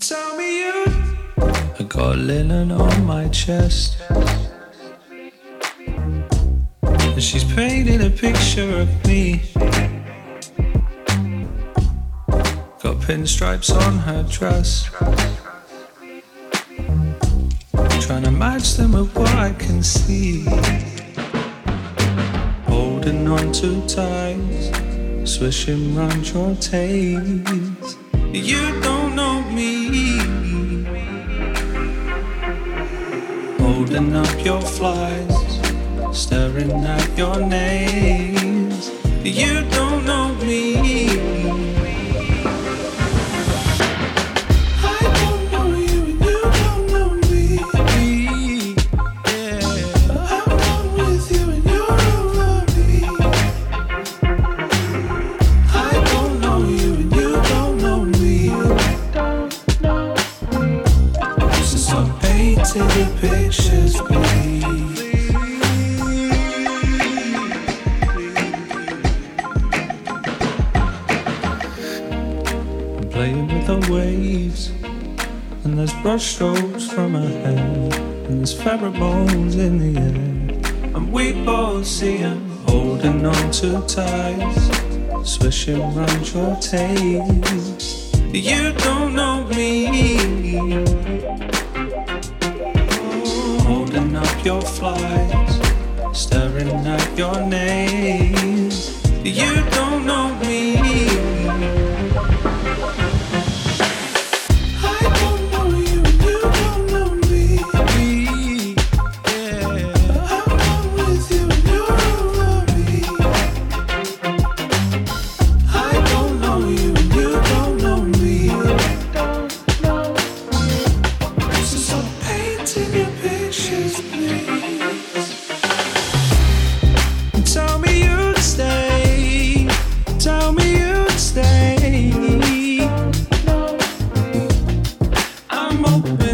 Tell me you. I got linen on my chest, and she's painted a picture of me. Got pinstripes on her dress, trying to match them with what I can see. Holding on too tight, swishing round your taste. You don't know me. Holding up your flies, staring at your names. You don't know me. I don't know you and you don't know me. Yeah, I'm not with you and you're over me. I don't know you and you don't know me. So stop painting the pictures, please. Playing with the waves, and there's brushstrokes from her hair, and there's pheromones in the air, and we both see her holding on too tight, swishing round your taste. You don't know me. Holding up your flies, staring at your names. You don't know me. I'm open.